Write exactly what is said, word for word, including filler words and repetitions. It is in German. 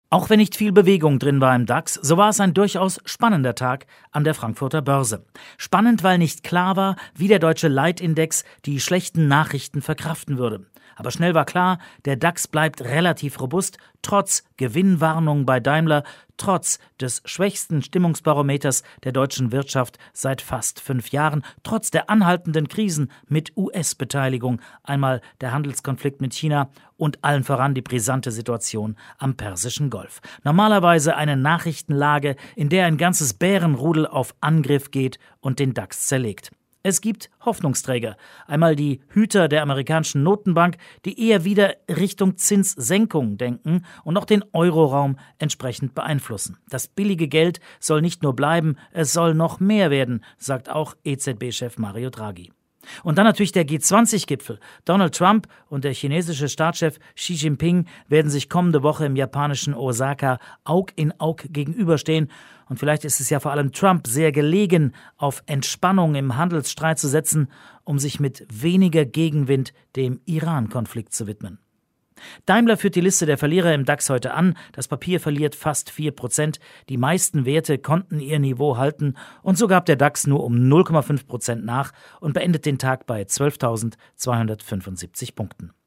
Auch wenn nicht viel Bewegung drin war im DAX, so war es ein durchaus spannender Tag an der Frankfurter Börse. Spannend, weil nicht klar war, wie der deutsche Leitindex die schlechten Nachrichten verkraften würde. Aber schnell war klar, der DAX bleibt relativ robust, trotz Gewinnwarnung bei Daimler, trotz des schwächsten Stimmungsbarometers der deutschen Wirtschaft seit fast fünf Jahren, trotz der anhaltenden Krisen mit U S-Beteiligung, einmal der Handelskonflikt mit China und allen voran die brisante Situation am Persischen Golf. Normalerweise eine Nachrichtenlage, in der ein ganzes Bärenrudel auf Angriff geht und den DAX zerlegt. Es gibt Hoffnungsträger. Einmal die Hüter der amerikanischen Notenbank, die eher wieder Richtung Zinssenkung denken und auch den Euroraum entsprechend beeinflussen. Das billige Geld soll nicht nur bleiben, es soll noch mehr werden, sagt auch E Z B-Chef Mario Draghi. Und dann natürlich der G zwanzig Gipfel. Donald Trump und der chinesische Staatschef Xi Jinping werden sich kommende Woche im japanischen Osaka Aug in Aug gegenüberstehen. Und vielleicht ist es ja vor allem Trump sehr gelegen, auf Entspannung im Handelsstreit zu setzen, um sich mit weniger Gegenwind dem Iran-Konflikt zu widmen. Daimler führt die Liste der Verlierer im DAX heute an. Das Papier verliert fast vier Prozent. Die meisten Werte konnten ihr Niveau halten und so gab der DAX nur um null Komma fünf Prozent nach und beendet den Tag bei zwölftausendzweihundertfünfundsiebzig Punkten.